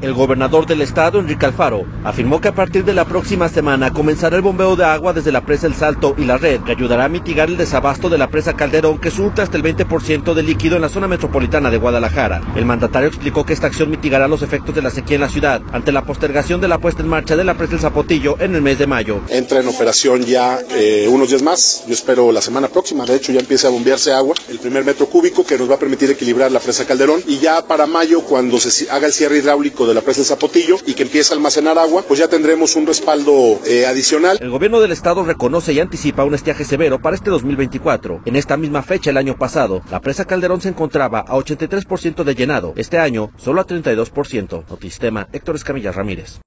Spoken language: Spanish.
El gobernador del estado, Enrique Alfaro, afirmó que a partir de la próxima semana comenzará el bombeo de agua desde la presa El Salto y la red, que ayudará a mitigar el desabasto de la presa Calderón, que surte hasta el 20% de líquido en la zona metropolitana de Guadalajara. El mandatario explicó que esta acción mitigará los efectos de la sequía en la ciudad ante la postergación de la puesta en marcha de la presa El Zapotillo en el mes de mayo. Entra en operación ya unos días más, yo espero la semana próxima, de hecho ya empieza a bombearse agua, el primer metro cúbico que nos va a permitir equilibrar la presa Calderón, y ya para mayo, cuando se haga el cierre hidráulico de la presa El Zapotillo y que empiece a almacenar agua, pues ya tendremos un respaldo adicional. El gobierno del estado reconoce y anticipa un estiaje severo para este 2024. En esta misma fecha el año pasado, la presa Calderón se encontraba a 83% de llenado, este año solo a 32%. Notistema, Héctor Escamilla Ramírez.